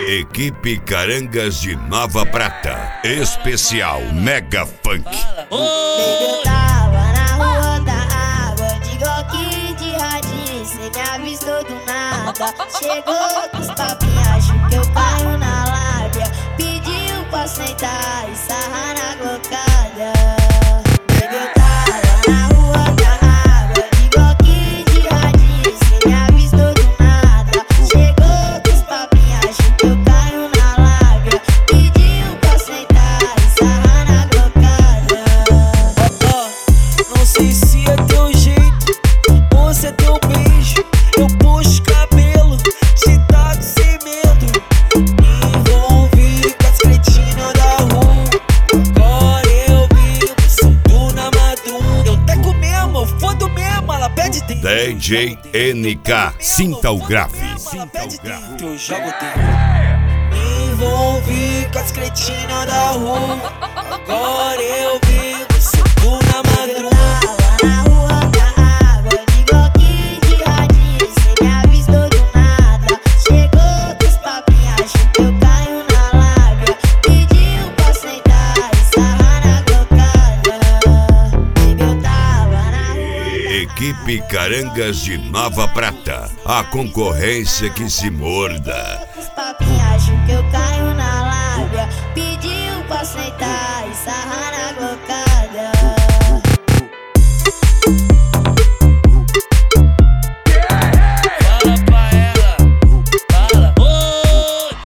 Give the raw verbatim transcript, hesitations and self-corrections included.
Equipe Carangas de Nova Prata. Especial Mega Funk. Baby, eu tava na rua da água, de Glock de radinho, cê me avistou do nada. Chegou com os papinhos, acho que eu caio na lábia. Pediu pra sentar e sarrar na glocada. Baby, eu tava na rua da água, de Glock de radinho, cê me avistou do nada. Chegou com os papinhos, acho que eu caio na lábia. Pediu pra sentar e sarrar na glocada. Não sei se é teu jeito ou se é teu beijo. Eu puxo cabelo, te taco sem medo. Me envolvi com as cretinas da rua. Agora eu vivo, subo na madruga. Eu teco mesmo, eu fodo mesmo, ela pede tempo. D J N K, sinta o grave. Ela pede tempo, eu jogo tempo. Me envolvi com as cretinas da rua. Agora eu vivo, subo na madruga. Na rua da água, de Glock de radinho, cê me avistou do nada. Chegou com os papinhos, acho que eu caio na lábia. Pediu pra sentar e sarrar na glocada. Baby, eu tava na rua. Equipe Carangas de Nova Prata. A concorrência que se morda. Os papinhos, acho que eu caio